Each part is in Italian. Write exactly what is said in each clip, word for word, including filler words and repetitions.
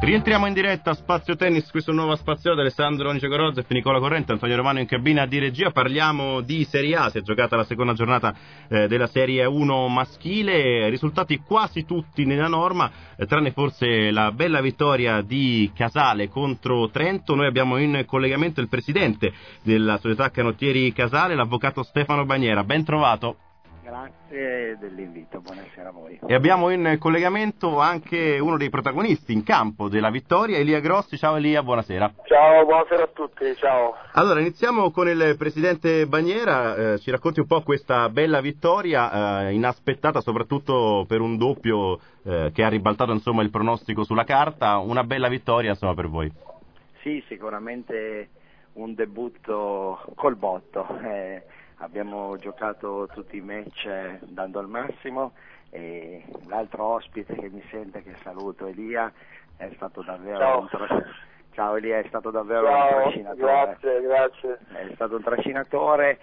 Rientriamo in diretta a Spazio Tennis, questo nuovo spazio di Alessandro Nicegorozef e Nicola Corrente, Antonio Romano in cabina di regia. Parliamo di Serie A, si è giocata la seconda giornata eh, della Serie uno maschile, risultati quasi tutti nella norma, eh, tranne forse la bella vittoria di Casale contro Trento. Noi abbiamo in collegamento il presidente della società Canottieri Casale, l'avvocato Stefano Bagnera. Ben trovato. Grazie dell'invito, buonasera a voi. E abbiamo in collegamento anche uno dei protagonisti in campo della vittoria, Elia Grossi. Ciao Elia, buonasera. Ciao, buonasera a tutti, ciao. Allora, iniziamo con il presidente Bagnera, eh, ci racconti un po' questa bella vittoria, eh, inaspettata soprattutto per un doppio eh, che ha ribaltato insomma il pronostico sulla carta, una bella vittoria insomma per voi. Sì, sicuramente un debutto col botto. Eh, Abbiamo giocato tutti i match dando il massimo e l'altro ospite che mi sente, che saluto, Elia, è stato davvero Ciao. un tra... Ciao Elia, è stato davvero Ciao, un trascinatore. Grazie, grazie. È stato un trascinatore,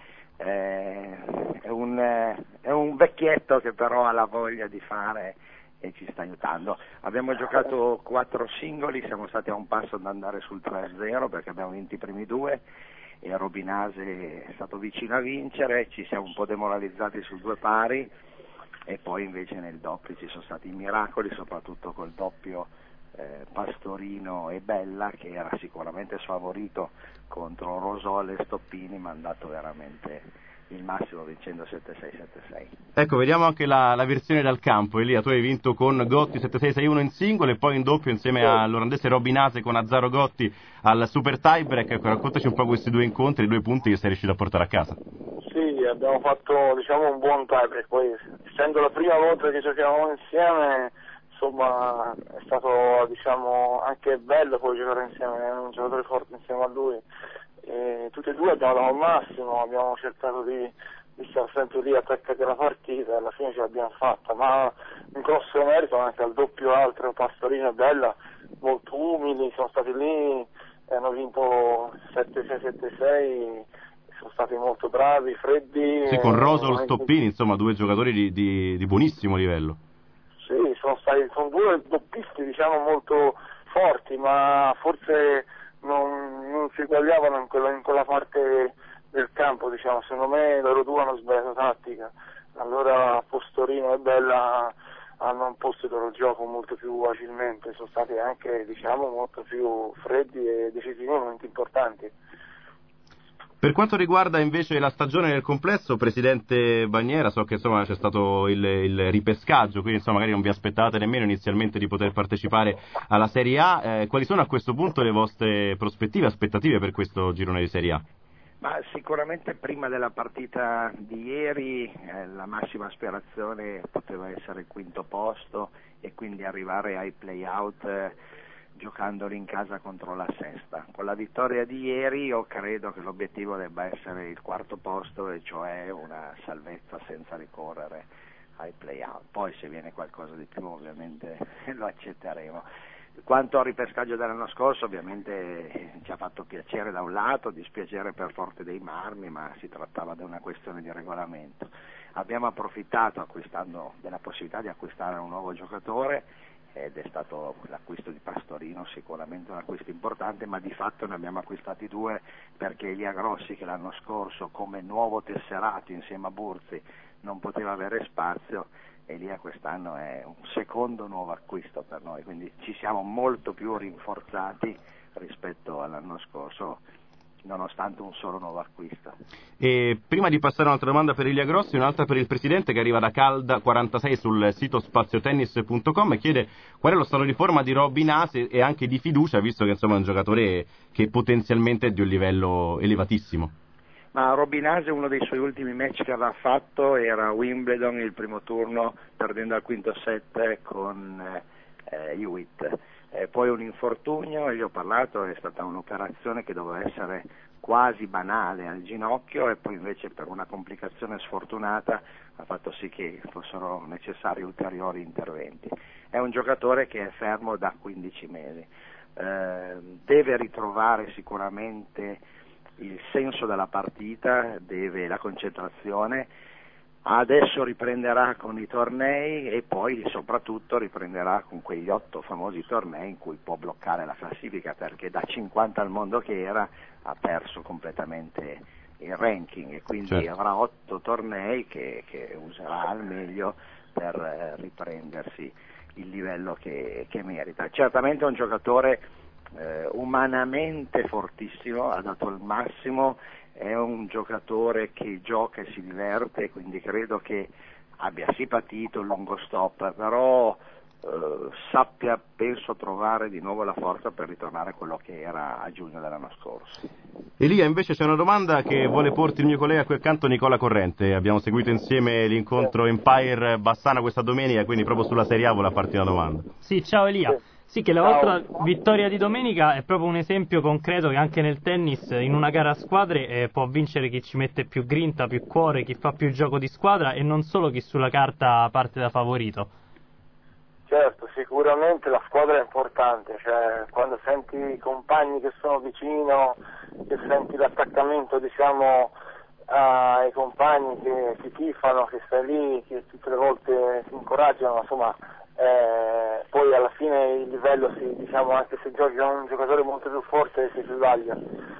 eh, è, un, è un vecchietto che però ha la voglia di fare e ci sta aiutando. Abbiamo giocato quattro singoli, siamo stati a un passo da andare sul tre a zero perché abbiamo vinto i primi due. E Robinase è stato vicino a vincere, ci siamo un po' demoralizzati su due pari e poi invece nel doppio ci sono stati i miracoli, soprattutto col doppio eh, Pastorino e Bella, che era sicuramente sfavorito contro Rosole e Stoppini, ma ha andato veramente il massimo vincendo sette sei sette sei. Ecco, vediamo anche la, la versione dal campo. Elia, tu hai vinto con Gotti sette sei sei uno in singolo e poi in doppio insieme all'olandese Robinase con Azzaro Gotti al super tiebreak. Ecco, raccontaci un po' questi due incontri, i due punti che sei riuscito a portare a casa. Sì, abbiamo fatto diciamo un buon tiebreak, poi essendo la prima volta che giochiamo insieme, insomma è stato diciamo anche bello poi giocare insieme, è un giocatore forte insieme a lui. E tutti e due abbiamo dato il massimo, abbiamo cercato di, di stare sempre lì attaccati alla partita e alla fine ce l'abbiamo fatta, ma un grosso merito anche al doppio altro Pastorino e Bella, molto umili, sono stati lì e hanno vinto sette sei sette sei, sono stati molto bravi, freddi. Sì, con Rosol, anche... Stoppini, insomma due giocatori di, di, di buonissimo livello. Sì, sono stati sono due doppisti diciamo molto forti, ma forse non, non si eguagliavano in quella, in quella parte del campo, diciamo. Secondo me loro due hanno sbagliato tattica, allora Pastorino e Bella hanno imposto il loro gioco molto più facilmente, sono stati anche diciamo molto più freddi e decisivi in momenti importanti. Per quanto riguarda invece la stagione nel complesso, presidente Bagnera, so che insomma c'è stato il, il ripescaggio, quindi insomma magari non vi aspettate nemmeno inizialmente di poter partecipare alla Serie A. Eh, quali sono a questo punto le vostre prospettive, aspettative per questo girone di Serie A? Ma sicuramente prima della partita di ieri eh, la massima aspirazione poteva essere il quinto posto e quindi arrivare ai play-out eh, giocandoli in casa contro la sesta. Con la vittoria di ieri io credo che l'obiettivo debba essere il quarto posto, e cioè una salvezza senza ricorrere ai play-out. Poi se viene qualcosa di più ovviamente lo accetteremo. Quanto al ripescaggio dell'anno scorso, ovviamente ci ha fatto piacere da un lato, dispiacere per Forte dei Marmi, ma si trattava di una questione di regolamento. Abbiamo approfittato acquistando della possibilità di acquistare un nuovo giocatore ed è stato l'acquisto di Pastorino sicuramente un acquisto importante, ma di fatto ne abbiamo acquistati due perché Elia Grossi, che l'anno scorso come nuovo tesserato insieme a Burzi non poteva avere spazio, Elia quest'anno è un secondo nuovo acquisto per noi, quindi ci siamo molto più rinforzati rispetto all'anno scorso, nonostante un solo nuovo acquisto. E prima di passare a un'altra domanda per Elia Grossi, un'altra per il presidente che arriva da Calda quarantasei sul sito spaziotennis punto com e chiede qual è lo stato di forma di Robinase e anche di fiducia, visto che insomma è un giocatore che potenzialmente è di un livello elevatissimo. Ma Robinase, uno dei suoi ultimi match che aveva fatto era a Wimbledon il primo turno, perdendo al quinto set con eh, Hewitt. Eh, poi un infortunio, e gli ho parlato, è stata un'operazione che doveva essere quasi banale al ginocchio e poi invece per una complicazione sfortunata ha fatto sì che fossero necessari ulteriori interventi. È un giocatore che è fermo da quindici mesi, eh, deve ritrovare sicuramente il senso della partita, deve la concentrazione, Adesso riprenderà con i tornei e poi soprattutto riprenderà con quegli otto famosi tornei in cui può bloccare la classifica, perché da cinquanta al mondo che era ha perso completamente il ranking e quindi certo. avrà otto tornei che, che userà al meglio per eh, riprendersi il livello che, che merita. Certamente è un giocatore eh, umanamente fortissimo, ha dato il massimo, è un giocatore che gioca e si diverte, quindi credo che abbia sì patito il lungo stop, però eh, sappia, penso, trovare di nuovo la forza per ritornare a quello che era a giugno dell'anno scorso. Elia, invece c'è una domanda che vuole porti il mio collega qui accanto, Nicola Corrente. Abbiamo seguito insieme l'incontro Empire Bassana questa domenica, quindi proprio sulla Serie A vuole farti una domanda. Sì, ciao Elia. Sì, che la vostra vittoria di domenica è proprio un esempio concreto che anche nel tennis, in una gara a squadre, eh, può vincere chi ci mette più grinta, più cuore, chi fa più gioco di squadra e non solo chi sulla carta parte da favorito. Certo, sicuramente la squadra è importante, cioè quando senti i compagni che sono vicino, che senti l'attaccamento, diciamo, ai compagni che ti tifano, che stai lì, che tutte le volte ti incoraggiano, insomma, eh, poi alla fine il livello, si, diciamo, anche se giochi con un giocatore molto più forte, si sbaglia.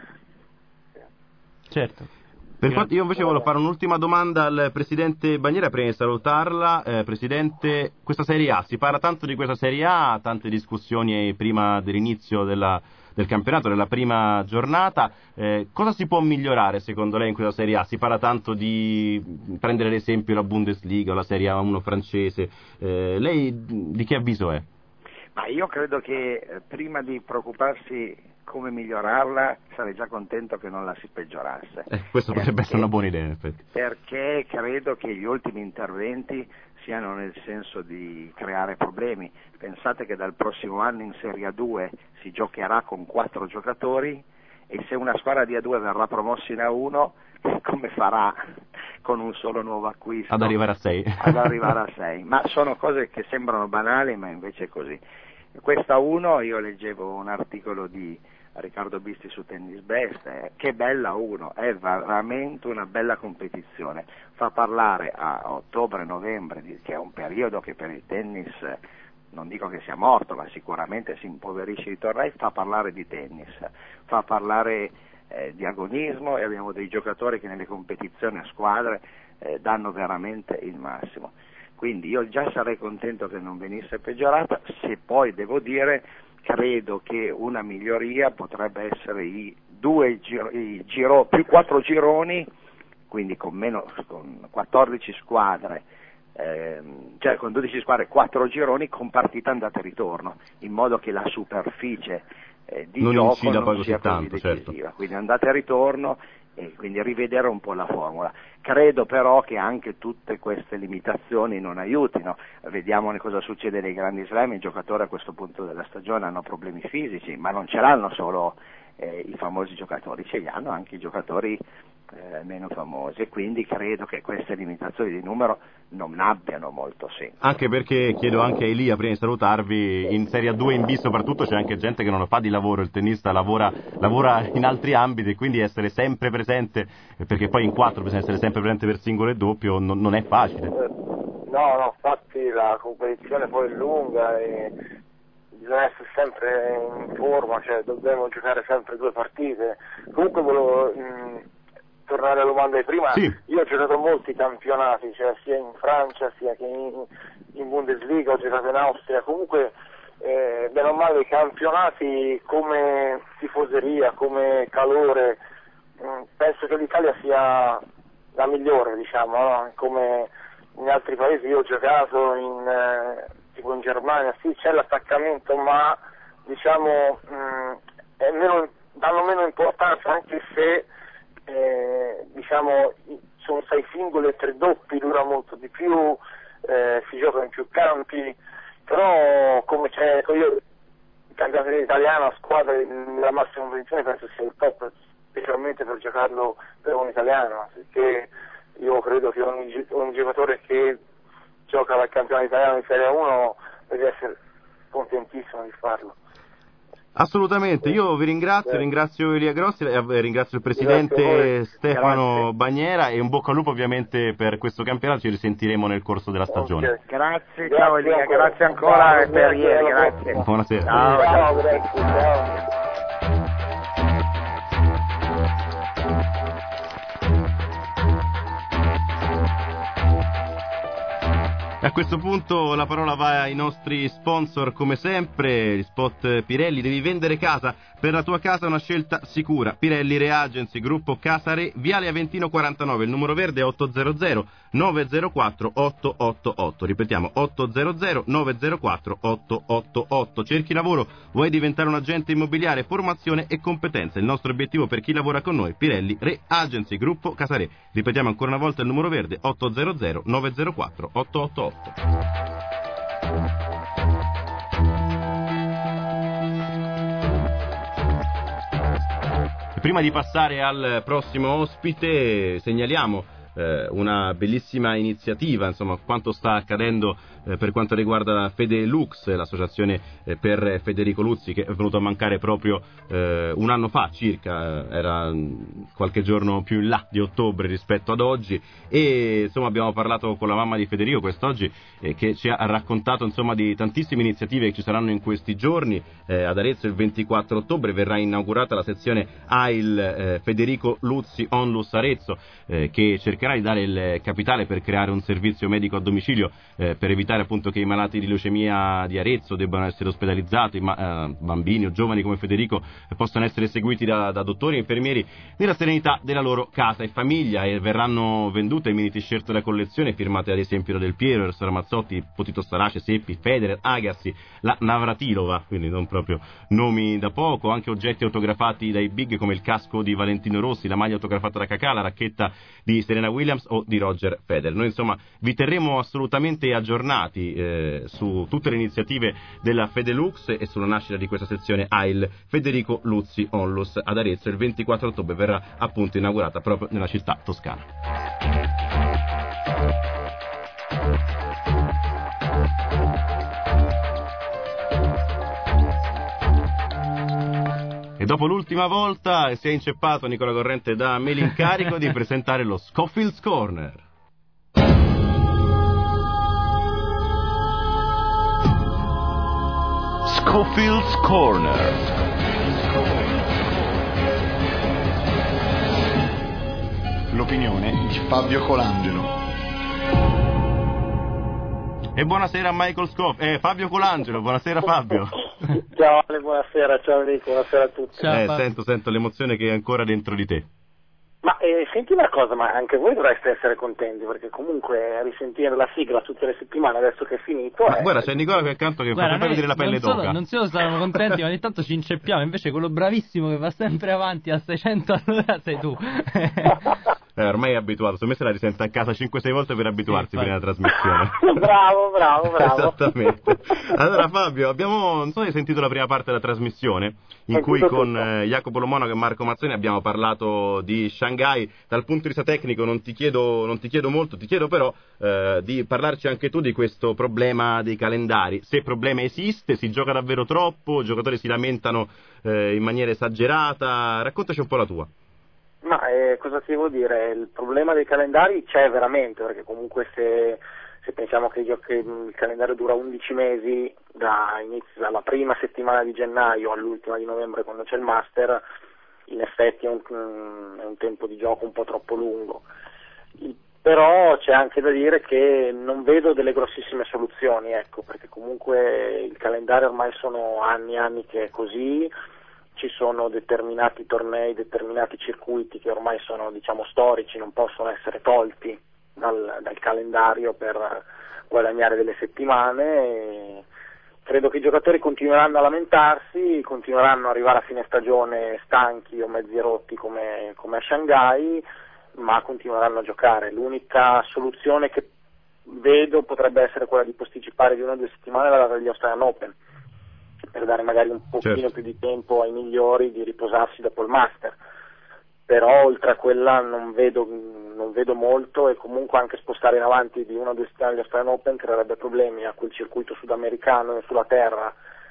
Certo. Per quanto, io invece volevo fare un'ultima domanda al Presidente Bagnera prima di salutarla. Eh, Presidente, questa Serie A, si parla tanto di questa Serie A, tante discussioni prima dell'inizio della, del campionato, della prima giornata. Eh, cosa si può migliorare secondo lei in questa Serie A? Si parla tanto di prendere ad esempio la Bundesliga o la Serie A uno francese. Eh, lei di che avviso è? Ma io credo che eh, prima di preoccuparsi come migliorarla sarei già contento che non la si peggiorasse. Eh, questo potrebbe perché, essere una buona idea in effetti. Perché credo che gli ultimi interventi siano nel senso di creare problemi. Pensate che dal prossimo anno in Serie A due si giocherà con quattro giocatori e se una squadra di A due verrà promossa in A uno, come farà con un solo nuovo acquisto? Ad arrivare a sei. Ad arrivare a sei. Ma sono cose che sembrano banali, ma invece è così. Questa uno, io leggevo un articolo di Riccardo Bisti su Tennis Best, eh, che bella uno, è veramente una bella competizione, fa parlare a ottobre-novembre, che è un periodo che per il tennis, non dico che sia morto, ma sicuramente si impoverisce i tornei, fa parlare di tennis, fa parlare eh, di agonismo e abbiamo dei giocatori che nelle competizioni a squadre eh, danno veramente il massimo. Quindi io già sarei contento che non venisse peggiorata, se poi devo dire credo che una miglioria potrebbe essere i due giro, i giro, più quattro gironi, quindi con meno con quattordici squadre, ehm, cioè con dodici squadre, quattro gironi con partita andata e ritorno, in modo che la superficie eh, di non gioco non poi sia tanto, così decisiva, certo. Quindi andata e ritorno e quindi rivedere un po' la formula. Credo però che anche tutte queste limitazioni non aiutino. Vediamo cosa succede nei grandi slam, i giocatori a questo punto della stagione hanno problemi fisici, ma non ce l'hanno solo eh, i famosi giocatori, ce li hanno anche i giocatori eh, meno famosi e quindi credo che queste limitazioni di numero non abbiano molto senso. Anche perché, chiedo anche a Elia prima di salutarvi, in Serie A due in B soprattutto c'è anche gente che non fa di lavoro, il tennista lavora, lavora in altri ambiti e quindi essere sempre presente, perché poi in quattro bisogna essere sempre presente per singolo e doppio, non, non è facile. No, no, infatti la competizione poi è lunga e bisogna essere sempre in forma, cioè dobbiamo giocare sempre due partite. Comunque volevo mh, tornare alla domanda di prima, sì. Io ho giocato molti campionati, cioè sia in Francia sia che in, in Bundesliga, ho giocato in Austria, comunque eh, bene o male i campionati come tifoseria, come calore, mh, penso che l'Italia sia la migliore, diciamo, no? Come in altri paesi io ho giocato in eh, tipo in Germania, sì c'è l'attaccamento ma diciamo mh, è meno, danno meno importanza, anche se eh, diciamo sono sei singoli e tre doppi, dura molto di più, eh, si gioca in più campi, però come c'è io il campionato italiano a squadre nella massima posizione penso sia il top, specialmente per giocarlo per un italiano, perché io credo che ogni, ogni giocatore che gioca al campionato italiano in Serie uno deve essere contentissimo di farlo. Assolutamente, io vi ringrazio, Beh. ringrazio Elia Grossi, eh, ringrazio il presidente Stefano Grazie. Bagnera e un bocca al lupo ovviamente per questo campionato, ci risentiremo nel corso della stagione. Okay. Grazie, ciao Elia, grazie ancora per ieri, grazie. Buonasera. Ciao, ciao, grazie, ciao. A questo punto la parola va ai nostri sponsor come sempre, gli spot Pirelli. Devi vendere casa, per la tua casa una scelta sicura. Pirelli Reagency, gruppo Casa Re, Viale Aventino quarantanove, il numero verde è otto zero zero nove zero quattro otto otto otto, ripetiamo otto zero zero nove zero quattro otto otto otto. Cerchi lavoro, vuoi diventare un agente immobiliare, formazione e competenze. Il nostro obiettivo per chi lavora con noi, Pirelli Reagency, gruppo Casa Re. Ripetiamo ancora una volta il numero verde otto zero zero nove zero quattro otto otto otto. Prima di passare al prossimo ospite segnaliamo eh, una bellissima iniziativa, insomma, quanto sta accadendo eh, per quanto riguarda Fede Lux, l'associazione eh, per Federico Luzzi, che è venuto a mancare proprio eh, un anno fa circa, eh, era qualche giorno più in là di ottobre rispetto ad oggi, e insomma abbiamo parlato con la mamma di Federico quest'oggi eh, che ci ha raccontato insomma di tantissime iniziative che ci saranno in questi giorni. Eh, ad Arezzo il ventiquattro ottobre verrà inaugurata la sezione A I L eh, Federico Luzzi Onlus Arezzo, eh, che cercherà di dare il capitale per creare un servizio medico a domicilio eh, per evitare appunto che i malati di leucemia di Arezzo debbano essere ospedalizzati, ma eh, bambini o giovani come Federico eh, possano essere seguiti da, da dottori e infermieri nella serenità della loro casa e famiglia, e verranno vendute mini t-shirt da collezione firmate ad esempio da Del Piero, Eros Ramazzotti, Potito Starace, Seppi, Federer, Agassi, la Navratilova, quindi non proprio nomi da poco, anche oggetti autografati dai big come il casco di Valentino Rossi, la maglia autografata da Cacà, la racchetta di Serena Williams o di Roger Federer. Noi insomma vi terremo assolutamente aggiornati eh, su tutte le iniziative della Fedelux e sulla nascita di questa sezione A I L Federico Luzzi Onlus ad Arezzo. Il ventiquattro ottobre verrà appunto inaugurata proprio nella città toscana. E dopo l'ultima volta si è inceppato Nicola Corrente da me l'incarico di presentare lo Schofield's Corner. Schofield's Corner. L'opinione di Fabio Colangelo. E buonasera a Michael Scoff, eh, Fabio Colangelo, buonasera Fabio. Ciao Ale, buonasera, ciao Enrico, buonasera a tutti. Ciao, eh, sento, sento l'emozione che è ancora dentro di te. Ma eh, senti una cosa, ma anche voi dovreste essere contenti, perché comunque risentire la sigla tutte le settimane adesso che è finito... Ma è... guarda, c'è Nicola qui accanto che guarda, fa vedere la pelle non d'oca. Solo, non solo saranno contenti, ma ogni tanto ci inceppiamo, invece quello bravissimo che va sempre avanti a seicento all'ora sei tu. Eh, ormai è abituato, secondo me se la risente a casa cinque sei volte per abituarsi sì, prima della trasmissione. bravo, bravo, bravo. Esattamente. Allora Fabio, abbiamo, non so se hai sentito la prima parte della trasmissione, in Ho cui con tutto. eh, Jacopo Lomonaco e Marco Mazzoni abbiamo parlato di Shanghai. Dal punto di vista tecnico non ti chiedo, non ti chiedo molto, ti chiedo però eh, di parlarci anche tu di questo problema dei calendari. Se il problema esiste, si gioca davvero troppo, i giocatori si lamentano eh, in maniera esagerata, raccontaci un po' la tua. Ma eh, cosa ti devo dire? Il problema dei calendari c'è veramente, perché comunque se, se pensiamo che, io, che il calendario dura undici mesi, da inizio, dalla prima settimana di gennaio all'ultima di novembre quando c'è il Master, in effetti è un, è un tempo di gioco un po' troppo lungo. Il, però c'è anche da dire che non vedo delle grossissime soluzioni, ecco, perché comunque il calendario ormai sono anni e anni che è così. Ci sono determinati tornei, determinati circuiti che ormai sono, diciamo, storici, non possono essere tolti dal, dal calendario per guadagnare delle settimane. E credo che i giocatori continueranno a lamentarsi, continueranno ad arrivare a fine stagione stanchi o mezzi rotti come, come a Shanghai, ma continueranno a giocare. L'unica soluzione che vedo potrebbe essere quella di posticipare di una o due settimane la data degli Australian Open, per dare magari un pochino certo. più di tempo ai migliori di riposarsi dopo il Master, però oltre a quella non vedo, non vedo molto, e comunque anche spostare in avanti di una o due settimane gli Australian Open creerebbe problemi a quel circuito sudamericano sulla terra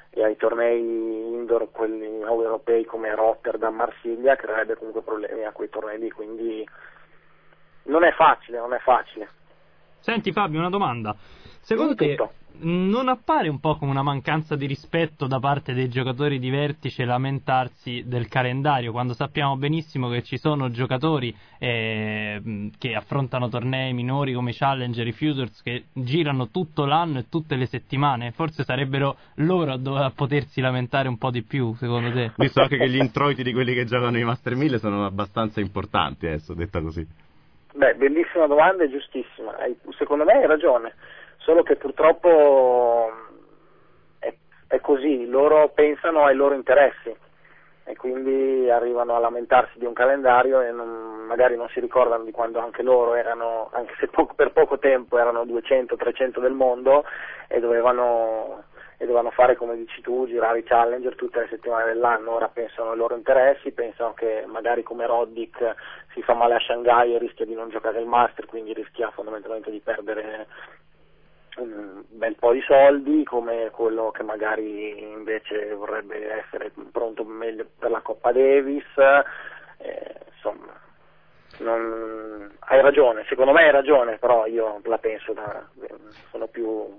e ai tornei indoor, quelli europei come Rotterdam, Marsiglia, creerebbe comunque problemi a quei tornei lì, quindi non è facile, non è facile. Senti Fabio, una domanda. Secondo te non appare un po' come una mancanza di rispetto da parte dei giocatori di vertice lamentarsi del calendario, quando sappiamo benissimo che ci sono giocatori eh, che affrontano tornei minori come Challenger, i Futures, che girano tutto l'anno e tutte le settimane? Forse sarebbero loro a, dove, a potersi lamentare un po' di più, secondo te? Visto anche che gli introiti di quelli che giocano i Master mille sono abbastanza importanti, adesso, detta così. Beh, bellissima domanda e giustissima. Secondo me hai ragione, solo che purtroppo è, è così, loro pensano ai loro interessi e quindi arrivano a lamentarsi di un calendario e non, magari non si ricordano di quando anche loro erano, anche se poco, per poco tempo erano duecento trecento del mondo e dovevano, e dovevano fare, come dici tu, girare i Challenger tutte le settimane dell'anno. Ora pensano ai loro interessi, pensano che magari come Roddick si fa male a Shanghai e rischia di non giocare il Master, quindi rischia fondamentalmente di perdere un bel po' di soldi, come quello che magari invece vorrebbe essere pronto meglio per la Coppa Davis, eh, insomma, non... hai ragione, secondo me hai ragione, però io la penso da... sono più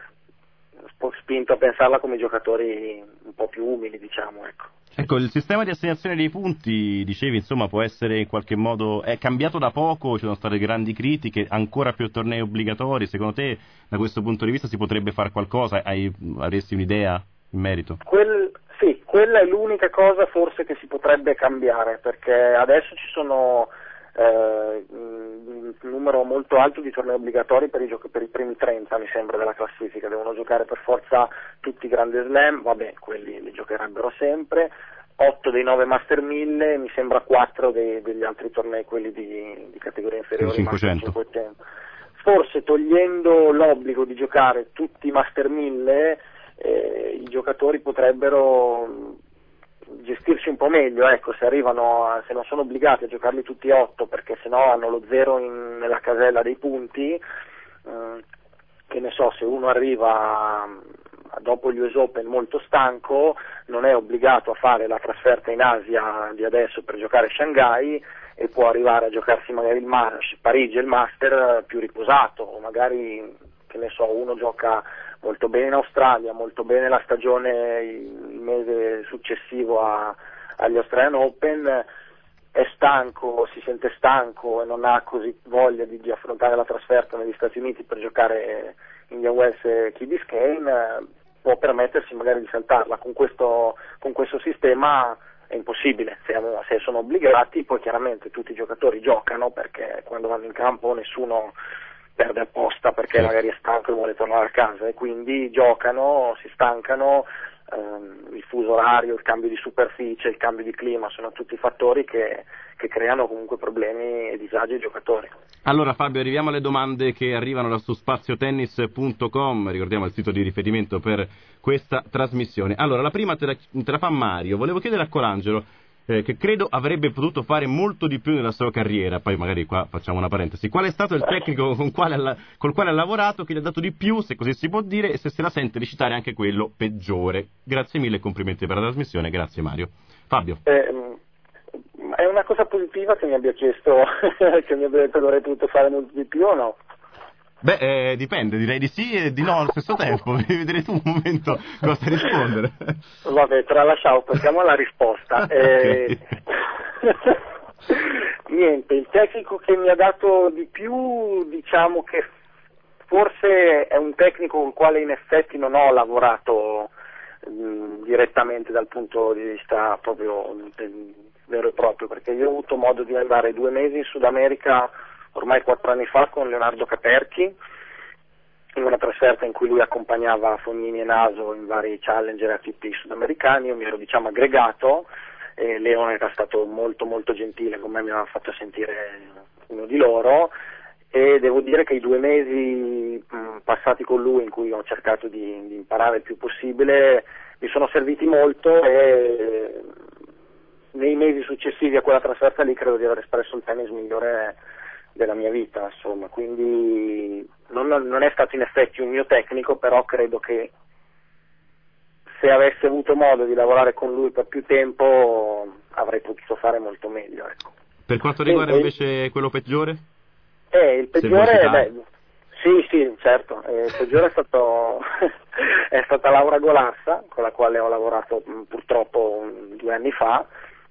spinto a pensarla come giocatori un po' più umili, diciamo, ecco. Ecco, il sistema di assegnazione dei punti, dicevi, insomma, può essere in qualche modo, è cambiato da poco, ci sono state grandi critiche, ancora più tornei obbligatori. Secondo te, da questo punto di vista, si potrebbe fare qualcosa? Hai, avresti un'idea in merito? Quel, sì, quella è l'unica cosa forse che si potrebbe cambiare, perché adesso ci sono eh, un numero molto alto di tornei obbligatori per i, giochi, per i primi trenta, mi sembra, della classifica. Devono giocare per forza tutti i grandi slam, vabbè, quelli li giocherebbero sempre, otto dei nove Master mille, mi sembra quattro dei, degli altri tornei, quelli di, di categoria inferiore, cinquecento. cinquecento. Forse togliendo l'obbligo di giocare tutti i Master mille, eh, i giocatori potrebbero gestirsi un po' meglio, ecco, se arrivano a, se non sono obbligati a giocarli tutti otto, perché sennò hanno lo zero in, nella casella dei punti, eh, che ne so, se uno arriva a, dopo gli U S Open molto stanco, non è obbligato a fare la trasferta in Asia di adesso per giocare Shanghai e può arrivare a giocarsi magari il Mas- Parigi e il Master più riposato, o magari, che ne so, uno gioca molto bene in Australia, molto bene la stagione, il mese successivo a, agli Australian Open, è stanco, si sente stanco e non ha così voglia di, di affrontare la trasferta negli Stati Uniti per giocare Indian Wells e Key Biscayne, può permettersi magari di saltarla. Con questo, con questo sistema è impossibile, se, se sono obbligati, poi chiaramente tutti i giocatori giocano, perché quando vanno in campo nessuno perde apposta perché magari è stanco e vuole tornare a casa, e quindi giocano, si stancano, ehm, il fuso orario, il cambio di superficie, il cambio di clima sono tutti fattori che, che creano comunque problemi e disagi ai giocatori. Allora Fabio, arriviamo alle domande che arrivano da su spazio tennis punto com, ricordiamo il sito di riferimento per questa trasmissione. Allora, la prima te la, te la fa Mario. Volevo chiedere a Colangelo, Eh, che credo avrebbe potuto fare molto di più nella sua carriera, poi magari qua facciamo una parentesi, qual è stato il tecnico con quale ha, col quale ha lavorato che gli ha dato di più, se così si può dire, e se se la sente di citare anche quello peggiore? Grazie mille e complimenti per la trasmissione. Grazie Mario. Fabio. Eh, è una cosa positiva che mi abbia chiesto che mi abbia detto che avrei potuto fare molto di più o no? Beh, eh, dipende, direi di sì e di no allo stesso tempo, devi vedere tu un momento cosa rispondere. Vabbè, tralasciamo, passiamo alla risposta. Eh, niente, il tecnico che mi ha dato di più, diciamo che forse è un tecnico con il quale in effetti non ho lavorato mh, direttamente dal punto di vista proprio mh, vero e proprio, perché io ho avuto modo di andare due mesi in Sud America ormai quattro anni fa con Leonardo Caperchi, in una trasferta in cui lui accompagnava Fognini e Naso in vari challenger e A T P sudamericani. Io mi ero, diciamo, aggregato e Leone era stato molto molto gentile con me, mi aveva fatto sentire uno di loro, e devo dire che i due mesi mh, passati con lui, in cui ho cercato di, di imparare il più possibile, mi sono serviti molto, e nei mesi successivi a quella trasferta lì credo di aver espresso il tennis migliore della mia vita, insomma, quindi non, non è stato in effetti un mio tecnico, però credo che se avessi avuto modo di lavorare con lui per più tempo avrei potuto fare molto meglio, ecco. Per quanto riguarda sì, invece quello peggiore? Eh, il peggiore, beh, sì, sì, certo, eh, il peggiore è stato è stata Laura Golassa, con la quale ho lavorato mh, purtroppo mh, due anni fa,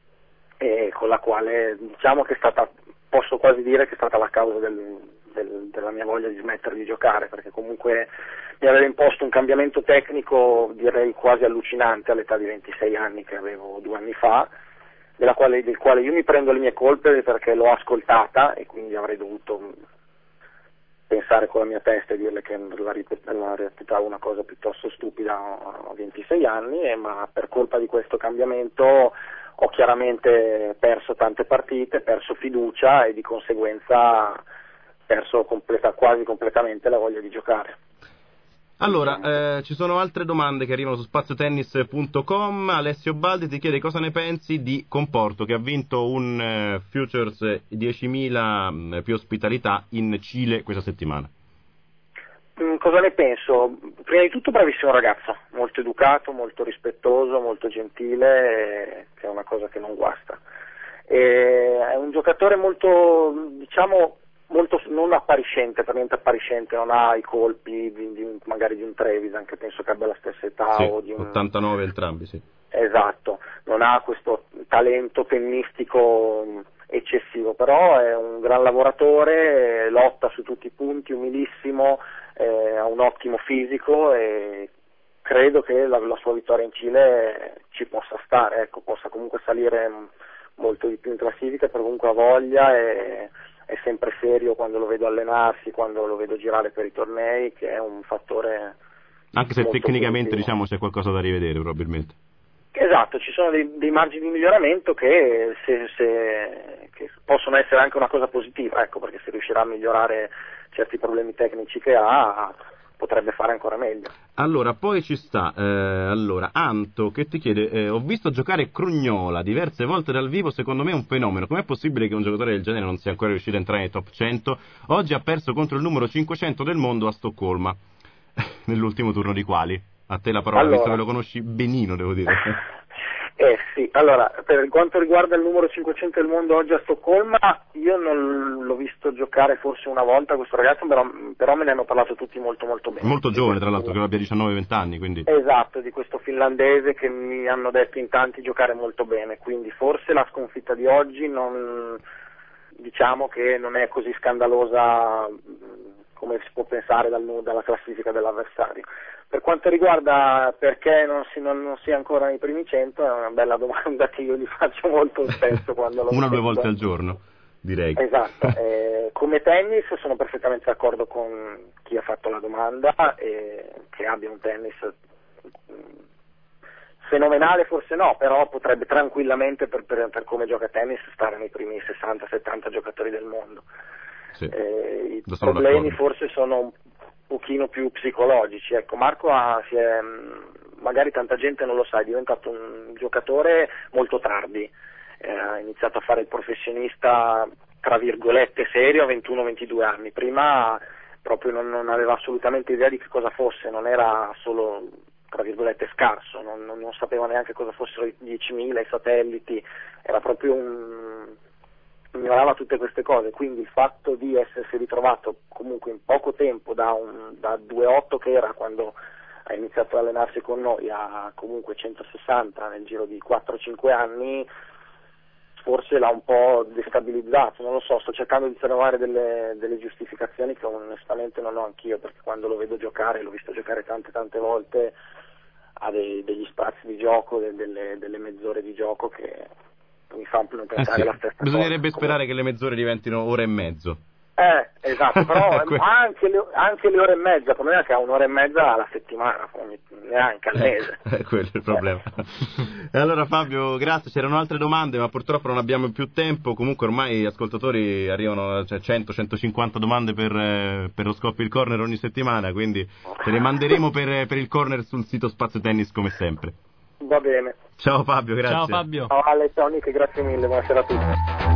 e con la quale diciamo che è stata, posso quasi dire che è stata la causa del, del, della mia voglia di smettere di giocare, perché comunque mi aveva imposto un cambiamento tecnico direi quasi allucinante all'età di ventisei anni che avevo due anni fa, della quale, del quale io mi prendo le mie colpe perché l'ho ascoltata e quindi avrei dovuto pensare con la mia testa e dirle che la, la reputavo una cosa piuttosto stupida a ventisei anni, e, ma per colpa di questo cambiamento ho chiaramente perso tante partite, perso fiducia e di conseguenza perso completa, quasi completamente la voglia di giocare. Allora, eh, ci sono altre domande che arrivano su spaziotennis punto com. Alessio Baldi ti chiede cosa ne pensi di Comporto, che ha vinto un eh, Futures diecimila mh, più ospitalità in Cile questa settimana. Mm, cosa ne penso? Prima di tutto bravissimo ragazzo, molto educato, molto rispettoso, molto gentile, che è una cosa che non guasta. E è un giocatore molto, diciamo, molto non appariscente, per niente appariscente, non ha i colpi di, di, magari di un Trevisan, che penso che abbia la stessa età, sì, o di un... ottantanove entrambi, sì. Esatto, non ha questo talento tennistico eccessivo, però è un gran lavoratore, lotta su tutti i punti, umilissimo, eh, ha un ottimo fisico e credo che la, la sua vittoria in Cile ci possa stare, ecco, possa comunque salire molto di più in classifica, perché comunque ha voglia e è sempre serio quando lo vedo allenarsi, quando lo vedo girare per i tornei, che è un fattore anche se tecnicamente positivo. Diciamo c'è qualcosa da rivedere probabilmente. Esatto, ci sono dei, dei margini di miglioramento che, se, se, che possono essere anche una cosa positiva, ecco, perché se riuscirà a migliorare certi problemi tecnici che ha potrebbe fare ancora meglio. Allora, poi ci sta, eh, allora, Anto che ti chiede, eh, ho visto giocare Crugnola diverse volte dal vivo, secondo me è un fenomeno, com'è possibile che un giocatore del genere non sia ancora riuscito a entrare nei top cento? Oggi ha perso contro il numero cinquecento del mondo a Stoccolma, nell'ultimo turno di quali? A te la parola, allora, visto che lo conosci benino, devo dire. Eh sì, allora, per quanto riguarda il numero cinquecento del mondo oggi a Stoccolma, io non l'ho visto giocare forse una volta questo ragazzo, però, però me ne hanno parlato tutti molto molto bene. Molto giovane, tra l'altro, credo abbia diciannove venti anni, quindi... Esatto, di questo finlandese che mi hanno detto in tanti giocare molto bene, quindi forse la sconfitta di oggi non, diciamo che non è così scandalosa come si può pensare dal, dalla classifica dell'avversario. Per quanto riguarda perché non si, non, non sia ancora nei primi cento, è una bella domanda che io gli faccio molto spesso quando lo una o due sento. volte al giorno, direi. Esatto, eh, come tennis sono perfettamente d'accordo con chi ha fatto la domanda, e che abbia un tennis fenomenale forse no, però potrebbe tranquillamente per, per, per come gioca a tennis stare nei primi sessanta settanta giocatori del mondo. Sì, eh, I problemi d'accordo. Forse sono un pochino più psicologici, ecco. Marco ha, si è, magari tanta gente non lo sa, è diventato un giocatore molto tardi, eh, ha iniziato a fare il professionista tra virgolette serio a ventuno ventidue anni, prima proprio non, non aveva assolutamente idea di che cosa fosse, non era solo tra virgolette scarso, non, non, non sapeva neanche cosa fossero i diecimila, i satelliti, era proprio un... ignorava tutte queste cose, quindi il fatto di essersi ritrovato comunque in poco tempo da, un, da due virgola otto che era quando ha iniziato ad allenarsi con noi a comunque centosessanta nel giro di quattro cinque anni, forse l'ha un po' destabilizzato, non lo so, sto cercando di trovare delle, delle giustificazioni che onestamente non ho anch'io, perché quando lo vedo giocare, l'ho visto giocare tante tante volte, ha dei, degli spazi di gioco, delle, delle mezz'ore di gioco che mi fa un po' pensare eh sì, la stessa bisognerebbe cosa. sperare che le mezz'ore diventino ora e mezzo. Eh, esatto, però anche, le, anche le ore e mezza, il problema è che ha un'ora e mezza alla settimana, neanche al mese. Eh, quello è il problema. Eh. E allora Fabio, grazie, c'erano altre domande ma purtroppo non abbiamo più tempo, comunque ormai gli ascoltatori arrivano, cioè cento centocinquanta domande per, eh, per lo Scoppia il Corner ogni settimana, quindi te le manderemo per, per il corner sul sito Spazio Tennis come sempre. Va bene. Ciao Fabio, grazie. Ciao Fabio. Ciao Ale, ciao Nick, grazie mille, buonasera a tutti.